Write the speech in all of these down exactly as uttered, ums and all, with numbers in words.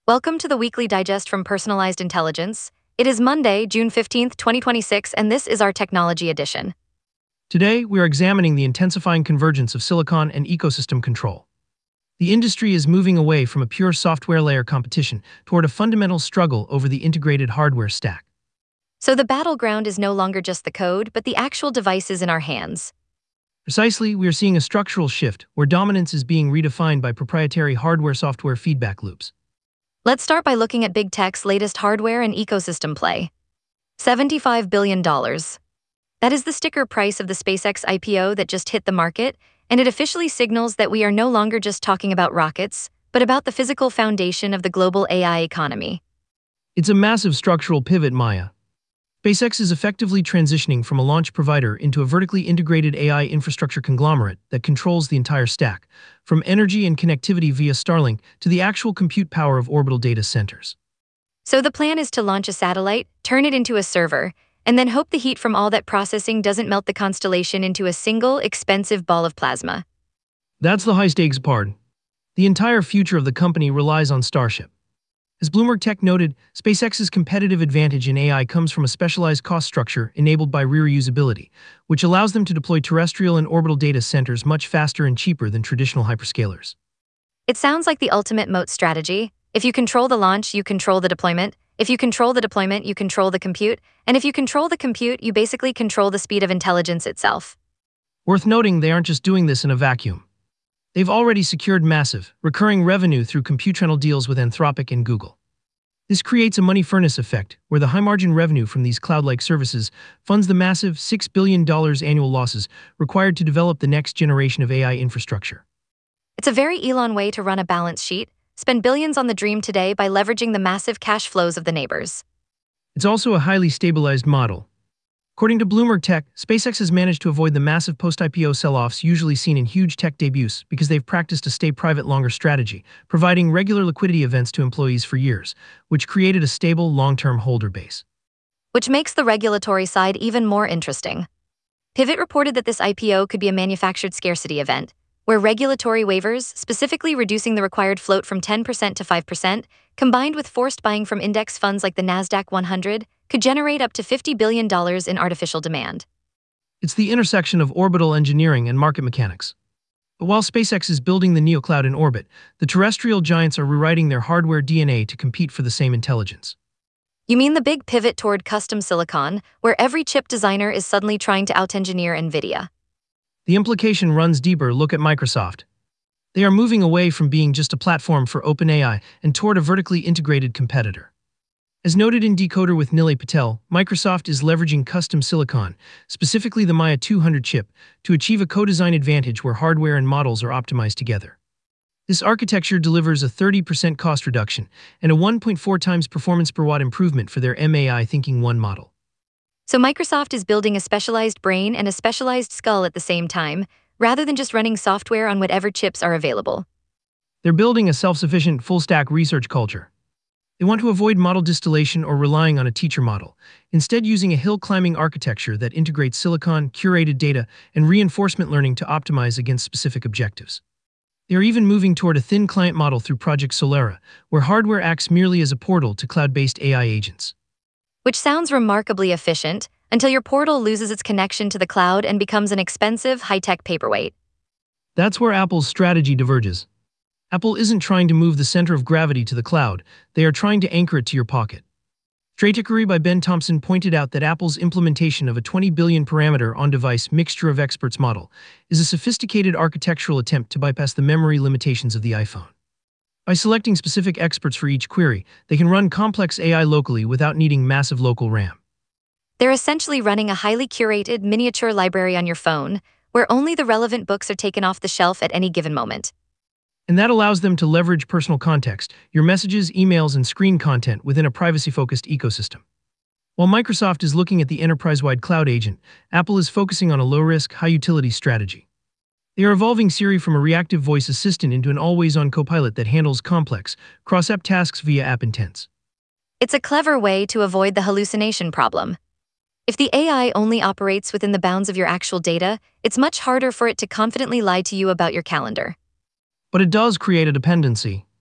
Welcome to the weekly digest from Personalized Intelligence. It is Monday, June fifteenth, twenty twenty-six, and this is our technology edition. Today, we are examining the intensifying convergence of silicon and ecosystem control. The industry is moving away from a pure software layer competition toward a fundamental struggle over the integrated hardware stack. So the battleground is no longer just the code, but the actual devices in our hands. Precisely, we are seeing a structural shift where dominance is being redefined by proprietary hardware-software feedback loops. Let's start by looking at Big Tech's latest hardware and ecosystem play. seventy-five billion dollars. That is the sticker price of the SpaceX I P O that just hit the market, and it officially signals that we are no longer just talking about rockets, but about the physical foundation of the global A I economy. It's a massive structural pivot, Maya. SpaceX is effectively transitioning from a launch provider into a vertically integrated A I infrastructure conglomerate that controls the entire stack, from energy and connectivity via Starlink to the actual compute power of orbital data centers. So the plan is to launch a satellite, turn it into a server, and then hope the heat from all that processing doesn't melt the constellation into a single, expensive ball of plasma. That's the high-stakes part. The entire future of the company relies on Starship. As Bloomberg Tech noted, SpaceX's competitive advantage in A I comes from a specialized cost structure enabled by reusability, which allows them to deploy terrestrial and orbital data centers much faster and cheaper than traditional hyperscalers. It sounds like the ultimate moat strategy. If you control the launch, you control the deployment. If you control the deployment, you control the compute. And if you control the compute, you basically control the speed of intelligence itself. Worth noting, they aren't just doing this in a vacuum. They've already secured massive, recurring revenue through compute-channel deals with Anthropic and Google. This creates a money furnace effect, where the high-margin revenue from these cloud-like services funds the massive six billion dollars annual losses required to develop the next generation of A I infrastructure. It's a very Elon way to run a balance sheet, spend billions on the dream today by leveraging the massive cash flows of the neighbors. It's also a highly stabilized model. According to Bloomberg Tech, SpaceX has managed to avoid the massive post-I P O sell-offs usually seen in huge tech debuts because they've practiced a stay-private-longer strategy, providing regular liquidity events to employees for years, which created a stable, long-term holder base. Which makes the regulatory side even more interesting. Pivot reported that this I P O could be a manufactured scarcity event, where regulatory waivers, specifically reducing the required float from ten percent to five percent, combined with forced buying from index funds like the NASDAQ one hundred, could generate up to fifty billion dollars in artificial demand. It's the intersection of orbital engineering and market mechanics. But while SpaceX is building the NeoCloud in orbit, the terrestrial giants are rewriting their hardware D N A to compete for the same intelligence. You mean the big pivot toward custom silicon, where every chip designer is suddenly trying to out-engineer NVIDIA? The implication runs deeper. Look at Microsoft. They are moving away from being just a platform for OpenAI and toward a vertically integrated competitor. As noted in Decoder with Nilay Patel, Microsoft is leveraging custom silicon, specifically the Maya two hundred chip, to achieve a co-design advantage where hardware and models are optimized together. This architecture delivers a thirty percent cost reduction and a one point four times performance per watt improvement for their M A I Thinking One model. So Microsoft is building a specialized brain and a specialized skull at the same time, rather than just running software on whatever chips are available. They're building a self-sufficient full-stack research culture. They want to avoid model distillation or relying on a teacher model, instead using a hill-climbing architecture that integrates silicon, curated data, and reinforcement learning to optimize against specific objectives. They are even moving toward a thin client model through Project Solera, where hardware acts merely as a portal to cloud-based A I agents. Which sounds remarkably efficient, until your portal loses its connection to the cloud and becomes an expensive, high-tech paperweight. That's where Apple's strategy diverges. Apple isn't trying to move the center of gravity to the cloud, they are trying to anchor it to your pocket. Stratechery by Ben Thompson pointed out that Apple's implementation of a twenty billion parameter on-device mixture of experts model is a sophisticated architectural attempt to bypass the memory limitations of the iPhone. By selecting specific experts for each query, they can run complex A I locally without needing massive local RAM. They're essentially running a highly curated miniature library on your phone, where only the relevant books are taken off the shelf at any given moment. And that allows them to leverage personal context, your messages, emails, and screen content within a privacy-focused ecosystem. While Microsoft is looking at the enterprise-wide cloud agent, Apple is focusing on a low-risk, high-utility strategy. They are evolving Siri from a reactive voice assistant into an always-on copilot that handles complex, cross-app tasks via app intents. It's a clever way to avoid the hallucination problem. If the A I only operates within the bounds of your actual data, it's much harder for it to confidently lie to you about your calendar. But it does create a dependency.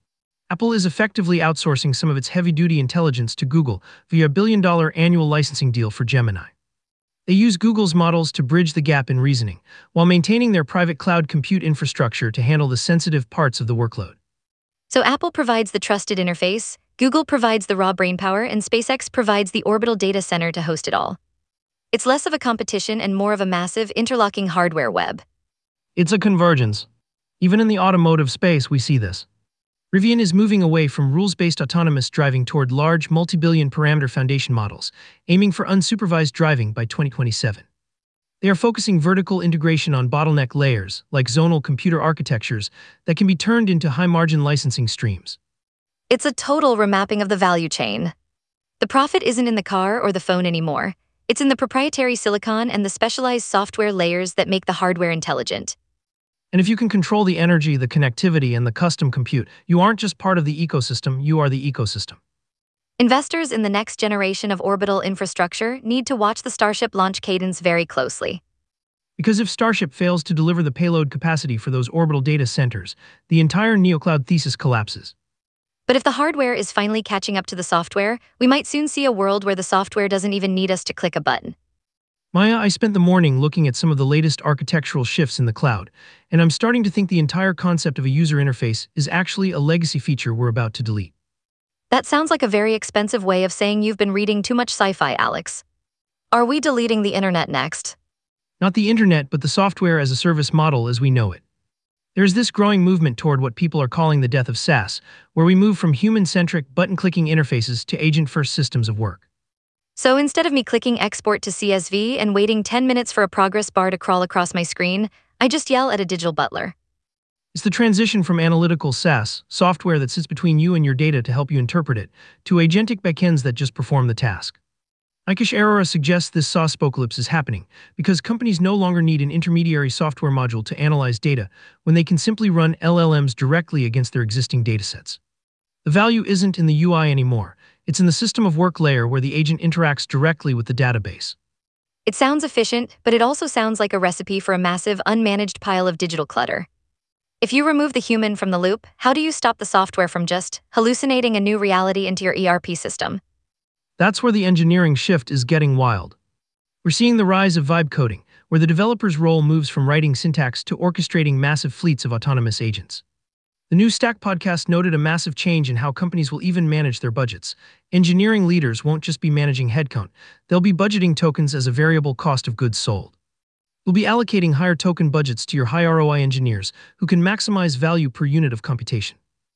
Apple is effectively outsourcing some of its heavy-duty intelligence to Google via a billion-dollar annual licensing deal for Gemini. They use Google's models to bridge the gap in reasoning, while maintaining their private cloud compute infrastructure to handle the sensitive parts of the workload. So Apple provides the trusted interface, Google provides the raw brainpower, and SpaceX provides the orbital data center to host it all. It's less of a competition and more of a massive, interlocking hardware web. It's a convergence. Even in the automotive space, we see this. Rivian is moving away from rules-based autonomous driving toward large, multi-billion parameter foundation models, aiming for unsupervised driving by twenty twenty-seven. They are focusing vertical integration on bottleneck layers, like zonal computer architectures, that can be turned into high-margin licensing streams. It's a total remapping of the value chain. The profit isn't in the car or the phone anymore. It's in the proprietary silicon and the specialized software layers that make the hardware intelligent. And if you can control the energy, the connectivity, and the custom compute, you aren't just part of the ecosystem, you are the ecosystem. Investors in the next generation of orbital infrastructure need to watch the Starship launch cadence very closely. Because if Starship fails to deliver the payload capacity for those orbital data centers, the entire NeoCloud thesis collapses. But if the hardware is finally catching up to the software, we might soon see a world where the software doesn't even need us to click a button. Maya, I spent the morning looking at some of the latest architectural shifts in the cloud, and I'm starting to think the entire concept of a user interface is actually a legacy feature we're about to delete. That sounds like a very expensive way of saying you've been reading too much sci-fi, Alex. Are we deleting the internet next? Not the internet, but the software as a service model as we know it. There's this growing movement toward what people are calling the death of SaaS, where we move from human-centric, button-clicking interfaces to agent-first systems of work. So instead of me clicking export to C S V and waiting ten minutes for a progress bar to crawl across my screen, I just yell at a digital butler. It's the transition from analytical SaaS, software that sits between you and your data to help you interpret it, to agentic backends that just perform the task. Nikesh Arora suggests this SaaS-spocalypse is happening because companies no longer need an intermediary software module to analyze data when they can simply run L L Ms directly against their existing datasets. The value isn't in the U I anymore. It's in the system of work layer where the agent interacts directly with the database. It sounds efficient, but it also sounds like a recipe for a massive, unmanaged pile of digital clutter. If you remove the human from the loop, how do you stop the software from just hallucinating a new reality into your E R P system? That's where the engineering shift is getting wild. We're seeing the rise of vibe coding, where the developer's role moves from writing syntax to orchestrating massive fleets of autonomous agents. The new Stack podcast noted a massive change in how companies will even manage their budgets. Engineering leaders won't just be managing headcount, they'll be budgeting tokens as a variable cost of goods sold. You'll be allocating higher token budgets to your high R O I engineers who can maximize value per unit of computation.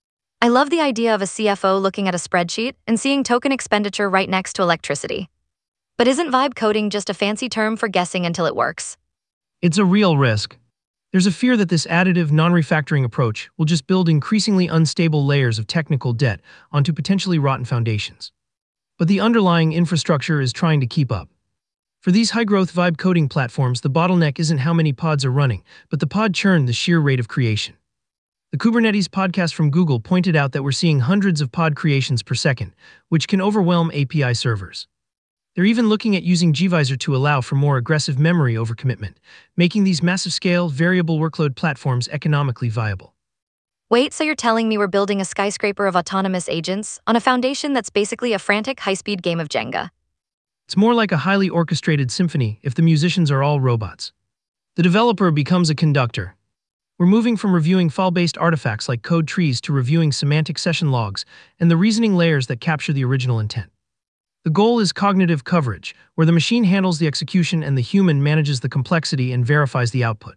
I love the idea of a C F O looking at a spreadsheet and seeing token expenditure right next to electricity. But isn't vibe coding just a fancy term for guessing until it works? It's a real risk. There's a fear that this additive, non-refactoring approach will just build increasingly unstable layers of technical debt onto potentially rotten foundations. But the underlying infrastructure is trying to keep up. For these high-growth vibe coding platforms, the bottleneck isn't how many pods are running, but the pod churn, the sheer rate of creation. The Kubernetes podcast from Google pointed out that we're seeing hundreds of pod creations per second, which can overwhelm A P I servers. They're even looking at using gvisor to allow for more aggressive memory overcommitment, making these massive-scale, variable workload platforms economically viable. Wait, so you're telling me we're building a skyscraper of autonomous agents on a foundation that's basically a frantic, high-speed game of Jenga? It's more like a highly orchestrated symphony if the musicians are all robots. The developer becomes a conductor. We're moving from reviewing file-based artifacts like code trees to reviewing semantic session logs and the reasoning layers that capture the original intent. The goal is cognitive coverage, where the machine handles the execution and the human manages the complexity and verifies the output.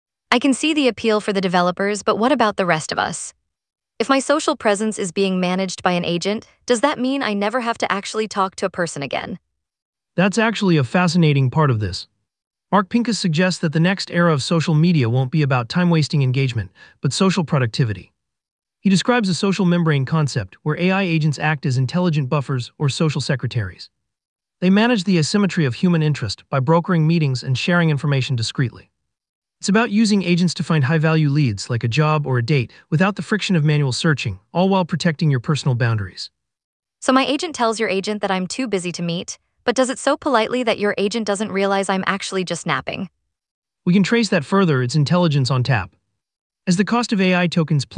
I can see the appeal for the developers, but what about the rest of us? If my social presence is being managed by an agent, does that mean I never have to actually talk to a person again? That's actually a fascinating part of this. Mark Pincus suggests that the next era of social media won't be about time-wasting engagement, but social productivity. He describes a social membrane concept where A I agents act as intelligent buffers or social secretaries. They manage the asymmetry of human interest by brokering meetings and sharing information discreetly. It's about using agents to find high-value leads like a job or a date without the friction of manual searching, all while protecting your personal boundaries. So my agent tells your agent that I'm too busy to meet, but does it so politely that your agent doesn't realize I'm actually just napping? We can trace that further, it's intelligence on tap. As the cost of A I tokens plummets,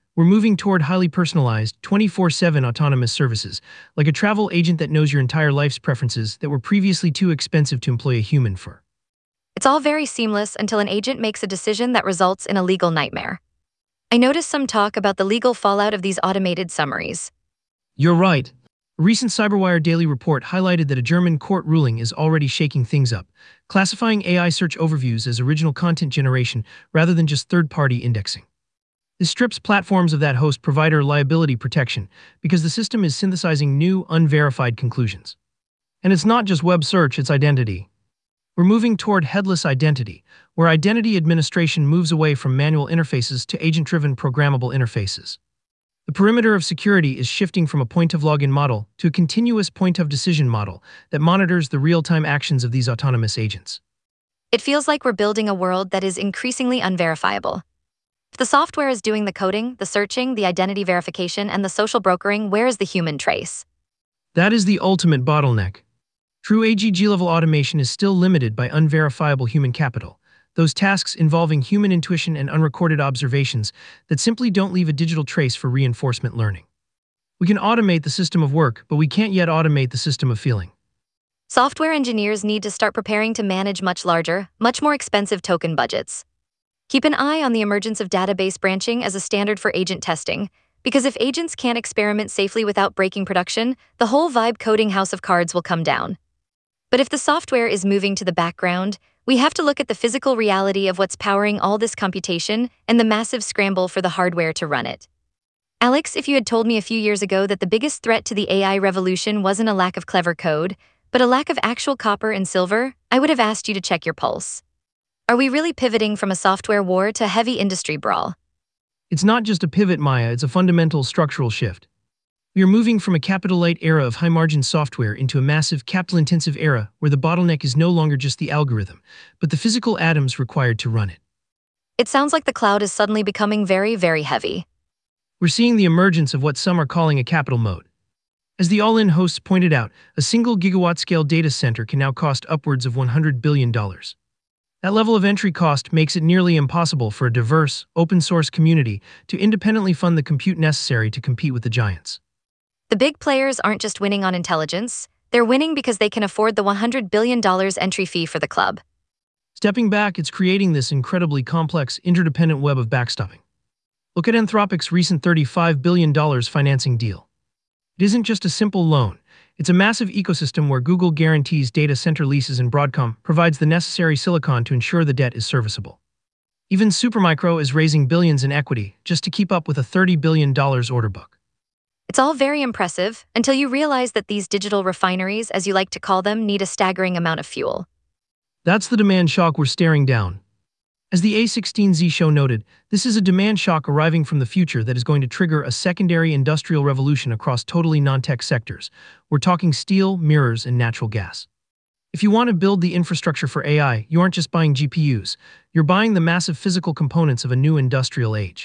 We're moving toward highly personalized, twenty-four seven autonomous services, like a travel agent that knows your entire life's preferences that were previously too expensive to employ a human for. It's all very seamless until an agent makes a decision that results in a legal nightmare. I noticed some talk about the legal fallout of these automated summaries. You're right. A recent CyberWire daily report highlighted that a German court ruling is already shaking things up, classifying A I search overviews as original content generation rather than just third-party indexing. This strips platforms of that host provider liability protection because the system is synthesizing new, unverified conclusions. And it's not just web search, it's identity. We're moving toward headless identity, where identity administration moves away from manual interfaces to agent-driven programmable interfaces. The perimeter of security is shifting from a point-of-login model to a continuous point-of-decision model that monitors the real-time actions of these autonomous agents. It feels like we're building a world that is increasingly unverifiable. If the software is doing the coding, the searching, the identity verification, and the social brokering, where is the human trace? That is the ultimate bottleneck. True A G G-level automation is still limited by unverifiable human capital, those tasks involving human intuition and unrecorded observations that simply don't leave a digital trace for reinforcement learning. We can automate the system of work, but we can't yet automate the system of feeling. Software engineers need to start preparing to manage much larger, much more expensive token budgets. Keep an eye on the emergence of database branching as a standard for agent testing, because if agents can't experiment safely without breaking production, the whole vibe coding house of cards will come down. But if the software is moving to the background, we have to look at the physical reality of what's powering all this computation and the massive scramble for the hardware to run it. Alex, if you had told me a few years ago that the biggest threat to the A I revolution wasn't a lack of clever code, but a lack of actual copper and silver, I would have asked you to check your pulse. Are we really pivoting from a software war to a heavy industry brawl? It's not just a pivot, Maya, it's a fundamental structural shift. We are moving from a capital-light era of high-margin software into a massive, capital-intensive era where the bottleneck is no longer just the algorithm, but the physical atoms required to run it. It sounds like the cloud is suddenly becoming very, very heavy. We're seeing the emergence of what some are calling a capital mode. As the All-In hosts pointed out, a single gigawatt-scale data center can now cost upwards of one hundred billion dollars. That level of entry cost makes it nearly impossible for a diverse, open-source community to independently fund the compute necessary to compete with the giants. The big players aren't just winning on intelligence, they're winning because they can afford the one hundred billion dollars entry fee for the club. Stepping back, it's creating this incredibly complex, interdependent web of backstopping. Look at Anthropic's recent thirty-five billion dollars financing deal. It isn't just a simple loan, it's a massive ecosystem where Google guarantees data center leases and Broadcom provides the necessary silicon to ensure the debt is serviceable. Even Supermicro is raising billions in equity just to keep up with a thirty billion dollars order book. It's all very impressive until you realize that these digital refineries, as you like to call them, need a staggering amount of fuel. That's the demand shock we're staring down. As the A sixteen Z show noted, this is a demand shock arriving from the future that is going to trigger a secondary industrial revolution across totally non-tech sectors. We're talking steel, mirrors, and natural gas. If you want to build the infrastructure for A I, you aren't just buying G P Us, you're buying the massive physical components of a new industrial age.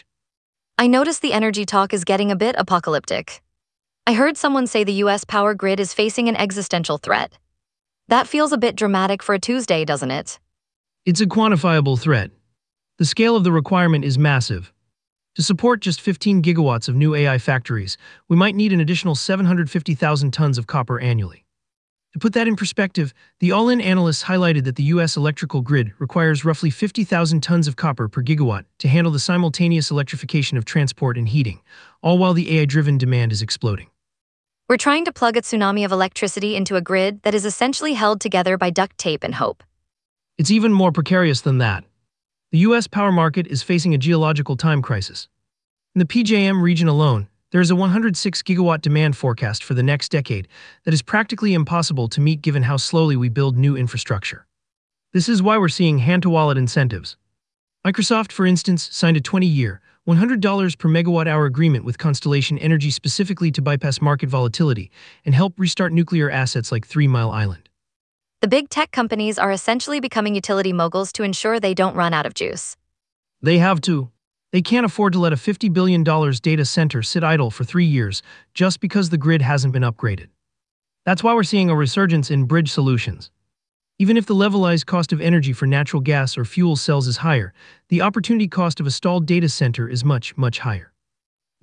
I noticed the energy talk is getting a bit apocalyptic. I heard someone say the U S power grid is facing an existential threat. That feels a bit dramatic for a Tuesday, doesn't it? It's a quantifiable threat. The scale of the requirement is massive. To support just fifteen gigawatts of new A I factories, we might need an additional seven hundred fifty thousand tons of copper annually. To put that in perspective, the All-In analysts highlighted that the U S electrical grid requires roughly fifty thousand tons of copper per gigawatt to handle the simultaneous electrification of transport and heating, all while the A I-driven demand is exploding. We're trying to plug a tsunami of electricity into a grid that is essentially held together by duct tape and hope. It's even more precarious than that. The U S power market is facing a geological time crisis. In the P J M region alone, there is a one hundred six gigawatt demand forecast for the next decade that is practically impossible to meet given how slowly we build new infrastructure. This is why we're seeing hand-to-wallet incentives. Microsoft, for instance, signed a twenty-year, one hundred dollars per megawatt-hour agreement with Constellation Energy specifically to bypass market volatility and help restart nuclear assets like Three Mile Island. The big tech companies are essentially becoming utility moguls to ensure they don't run out of juice. They have to. They can't afford to let a fifty billion dollars data center sit idle for three years just because the grid hasn't been upgraded. That's why we're seeing a resurgence in bridge solutions. Even if the levelized cost of energy for natural gas or fuel cells is higher, the opportunity cost of a stalled data center is much, much higher.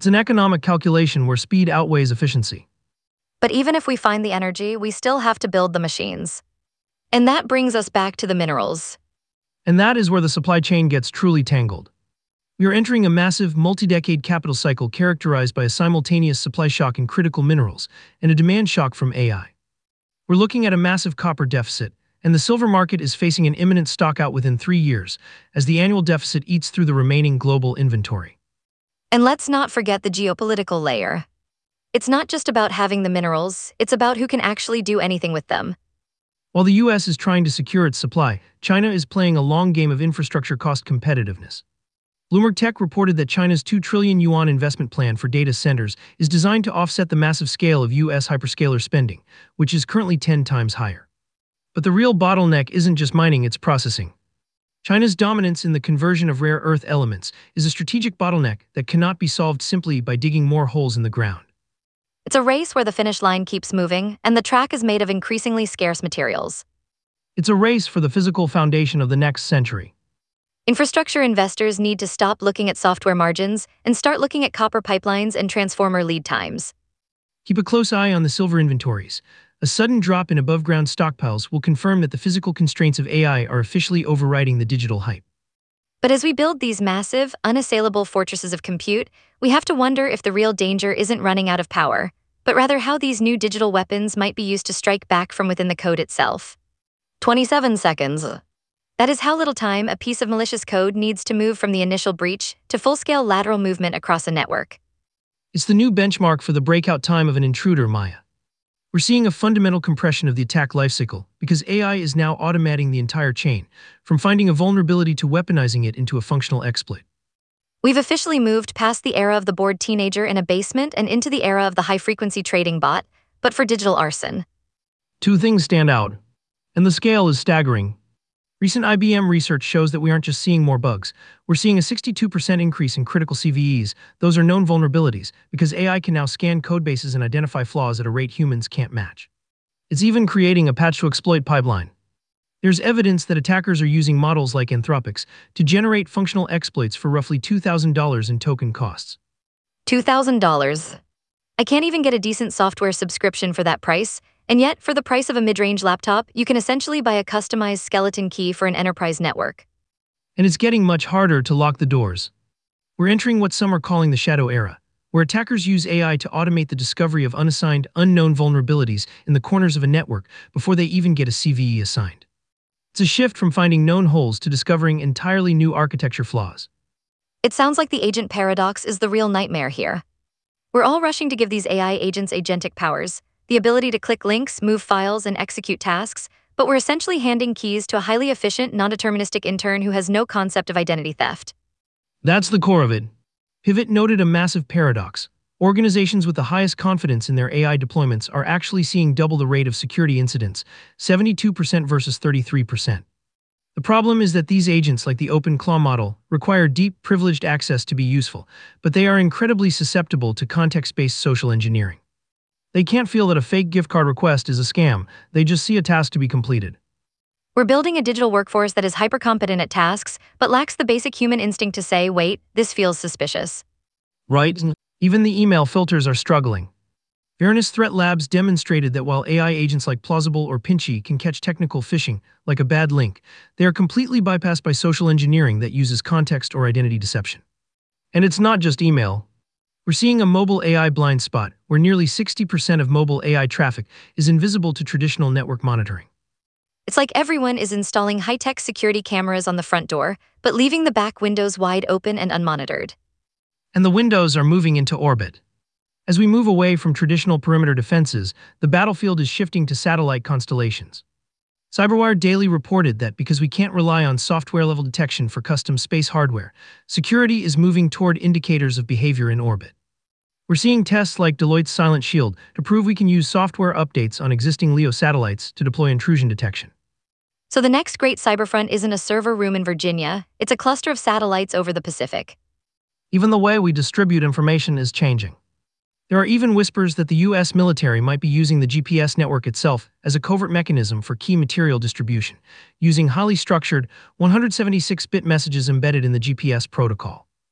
It's an economic calculation where speed outweighs efficiency. But even if we find the energy, we still have to build the machines. And that brings us back to the minerals. And that is where the supply chain gets truly tangled. We are entering a massive, multi-decade capital cycle characterized by a simultaneous supply shock in critical minerals and a demand shock from A I. We're looking at a massive copper deficit, and the silver market is facing an imminent stockout within three years, as the annual deficit eats through the remaining global inventory. And let's not forget the geopolitical layer. It's not just about having the minerals, it's about who can actually do anything with them. While the U S is trying to secure its supply, China is playing a long game of infrastructure cost competitiveness. Bloomberg Tech reported that China's two trillion yuan investment plan for data centers is designed to offset the massive scale of U S hyperscaler spending, which is currently ten times higher. But the real bottleneck isn't just mining, it's processing. China's dominance in the conversion of rare earth elements is a strategic bottleneck that cannot be solved simply by digging more holes in the ground. It's a race where the finish line keeps moving, and the track is made of increasingly scarce materials. It's a race for the physical foundation of the next century. Infrastructure investors need to stop looking at software margins and start looking at copper pipelines and transformer lead times. Keep a close eye on the silver inventories. A sudden drop in above-ground stockpiles will confirm that the physical constraints of A I are officially overriding the digital hype. But as we build these massive, unassailable fortresses of compute, we have to wonder if the real danger isn't running out of power, but rather how these new digital weapons might be used to strike back from within the code itself. twenty-seven seconds. That is how little time a piece of malicious code needs to move from the initial breach to full-scale lateral movement across a network. It's the new benchmark for the breakout time of an intruder, Maya. We're seeing a fundamental compression of the attack lifecycle because A I is now automating the entire chain, from finding a vulnerability to weaponizing it into a functional exploit. We've officially moved past the era of the bored teenager in a basement and into the era of the high-frequency trading bot, but for digital arson. Two things stand out, and the scale is staggering. Recent I B M research shows that we aren't just seeing more bugs, we're seeing a sixty-two percent increase in critical C V Es. Those are known vulnerabilities, because A I can now scan codebases and identify flaws at a rate humans can't match. It's even creating a patch-to-exploit pipeline. There's evidence that attackers are using models like Anthropic's to generate functional exploits for roughly two thousand dollars in token costs. two thousand dollars. I can't even get a decent software subscription for that price, and yet, for the price of a mid-range laptop, you can essentially buy a customized skeleton key for an enterprise network. And it's getting much harder to lock the doors. We're entering what some are calling the shadow era, where attackers use A I to automate the discovery of unassigned, unknown vulnerabilities in the corners of a network before they even get a C V E assigned. It's a shift from finding known holes to discovering entirely new architecture flaws. It sounds like the agent paradox is the real nightmare here. We're all rushing to give these A I agents agentic powers, the ability to click links, move files, and execute tasks, but we're essentially handing keys to a highly efficient, non-deterministic intern who has no concept of identity theft. That's the core of it. Pivot noted a massive paradox. Organizations with the highest confidence in their A I deployments are actually seeing double the rate of security incidents, seventy-two percent versus thirty-three percent. The problem is that these agents, like the OpenClaw model, require deep, privileged access to be useful, but they are incredibly susceptible to context-based social engineering. They can't feel that a fake gift card request is a scam, they just see a task to be completed. We're building a digital workforce that is hyper-competent at tasks, but lacks the basic human instinct to say, wait, this feels suspicious. Right? Even the email filters are struggling. Varonis Threat Labs demonstrated that while A I agents like Plausible or Pinchy can catch technical phishing, like a bad link, they are completely bypassed by social engineering that uses context or identity deception. And it's not just email. We're seeing a mobile A I blind spot, where nearly sixty percent of mobile A I traffic is invisible to traditional network monitoring. It's like everyone is installing high-tech security cameras on the front door, but leaving the back windows wide open and unmonitored. And the windows are moving into orbit. As we move away from traditional perimeter defenses, the battlefield is shifting to satellite constellations. CyberWire Daily reported that because we can't rely on software-level detection for custom space hardware, security is moving toward indicators of behavior in orbit. We're seeing tests like Deloitte's Silent Shield to prove we can use software updates on existing LEO satellites to deploy intrusion detection. So the next great cyberfront isn't a server room in Virginia, it's a cluster of satellites over the Pacific. Even the way we distribute information is changing. There are even whispers that the U S military might be using the G P S network itself as a covert mechanism for key material distribution, using highly structured one hundred seventy-six bit messages embedded in the G P S protocol.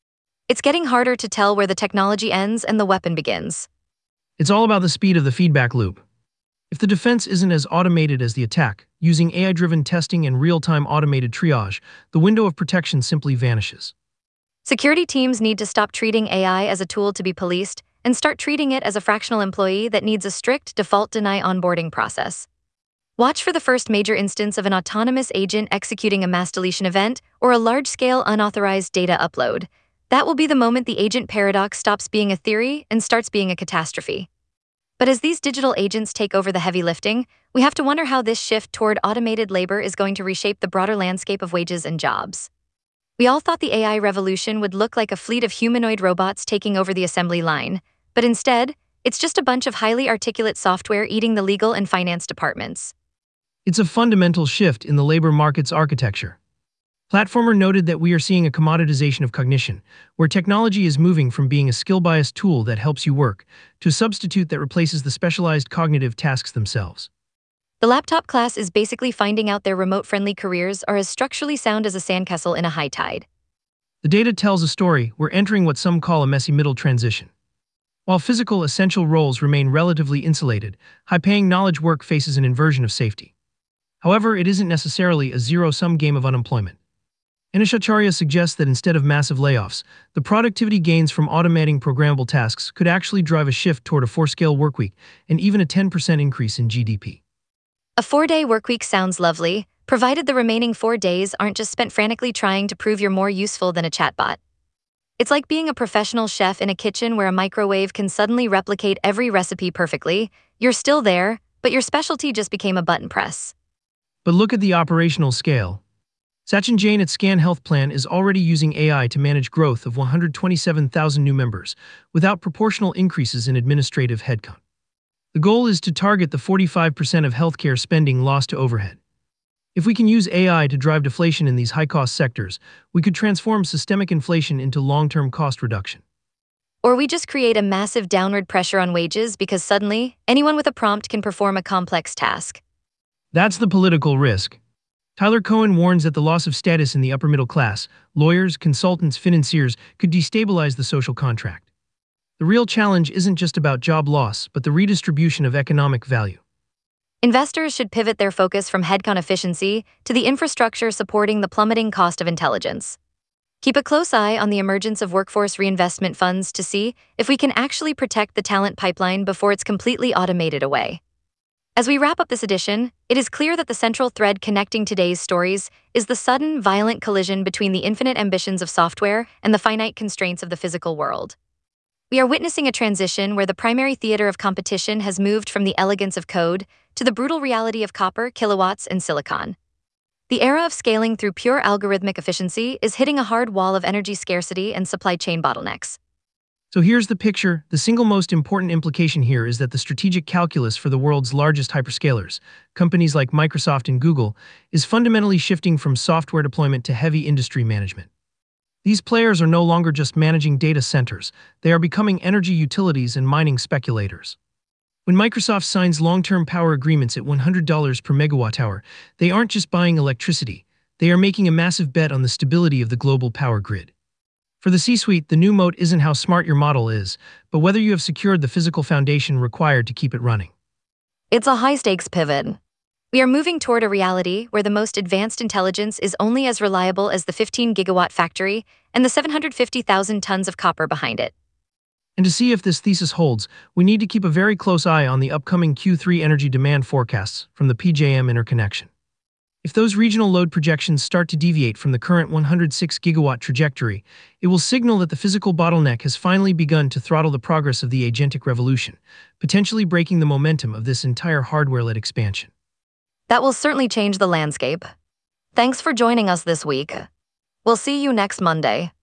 It's getting harder to tell where the technology ends and the weapon begins. It's all about the speed of the feedback loop. If the defense isn't as automated as the attack, using A I-driven testing and real-time automated triage, the window of protection simply vanishes. Security teams need to stop treating A I as a tool to be policed and start treating it as a fractional employee that needs a strict default deny onboarding process. Watch for the first major instance of an autonomous agent executing a mass deletion event or a large-scale unauthorized data upload. That will be the moment the agent paradox stops being a theory and starts being a catastrophe. But as these digital agents take over the heavy lifting, we have to wonder how this shift toward automated labor is going to reshape the broader landscape of wages and jobs. We all thought the A I revolution would look like a fleet of humanoid robots taking over the assembly line, but instead, it's just a bunch of highly articulate software eating the legal and finance departments. It's a fundamental shift in the labor market's architecture. Platformer noted that we are seeing a commoditization of cognition, where technology is moving from being a skill-biased tool that helps you work to a substitute that replaces the specialized cognitive tasks themselves. The laptop class is basically finding out their remote-friendly careers are as structurally sound as a sandcastle in a high tide. The data tells a story. We're entering what some call a messy middle transition. While physical, essential roles remain relatively insulated, high-paying knowledge work faces an inversion of safety. However, it isn't necessarily a zero-sum game of unemployment. Anish Acharya suggests that instead of massive layoffs, the productivity gains from automating programmable tasks could actually drive a shift toward a four-scale workweek and even a ten percent increase in G D P. A four-day workweek sounds lovely, provided the remaining four days aren't just spent frantically trying to prove you're more useful than a chatbot. It's like being a professional chef in a kitchen where a microwave can suddenly replicate every recipe perfectly. You're still there, but your specialty just became a button press. But look at the operational scale. Sachin Jain at Scan Health Plan is already using A I to manage growth of one hundred twenty-seven thousand new members, without proportional increases in administrative headcount. The goal is to target the forty-five percent of healthcare spending lost to overhead. If we can use A I to drive deflation in these high-cost sectors, we could transform systemic inflation into long-term cost reduction. Or we just create a massive downward pressure on wages because suddenly, anyone with a prompt can perform a complex task. That's the political risk. Tyler Cohen warns that the loss of status in the upper middle class, lawyers, consultants, financiers, could destabilize the social contract. The real challenge isn't just about job loss, but the redistribution of economic value. Investors should pivot their focus from headcount efficiency to the infrastructure supporting the plummeting cost of intelligence. Keep a close eye on the emergence of workforce reinvestment funds to see if we can actually protect the talent pipeline before it's completely automated away. As we wrap up this edition, it is clear that the central thread connecting today's stories is the sudden, violent collision between the infinite ambitions of software and the finite constraints of the physical world. We are witnessing a transition where the primary theater of competition has moved from the elegance of code to the brutal reality of copper, kilowatts, and silicon. The era of scaling through pure algorithmic efficiency is hitting a hard wall of energy scarcity and supply chain bottlenecks. So here's the picture. The single most important implication here is that the strategic calculus for the world's largest hyperscalers, companies like Microsoft and Google, is fundamentally shifting from software deployment to heavy industry management. These players are no longer just managing data centers, they are becoming energy utilities and mining speculators. When Microsoft signs long-term power agreements at one hundred dollars per megawatt hour, they aren't just buying electricity, they are making a massive bet on the stability of the global power grid. For the C-suite, the new moat isn't how smart your model is, but whether you have secured the physical foundation required to keep it running. It's a high-stakes pivot. We are moving toward a reality where the most advanced intelligence is only as reliable as the fifteen gigawatt factory and the seven hundred fifty thousand tons of copper behind it. And to see if this thesis holds, we need to keep a very close eye on the upcoming Q three energy demand forecasts from the P J M interconnection. If those regional load projections start to deviate from the current one hundred six gigawatt trajectory, it will signal that the physical bottleneck has finally begun to throttle the progress of the agentic revolution, potentially breaking the momentum of this entire hardware-led expansion. That will certainly change the landscape. Thanks for joining us this week. We'll see you next Monday.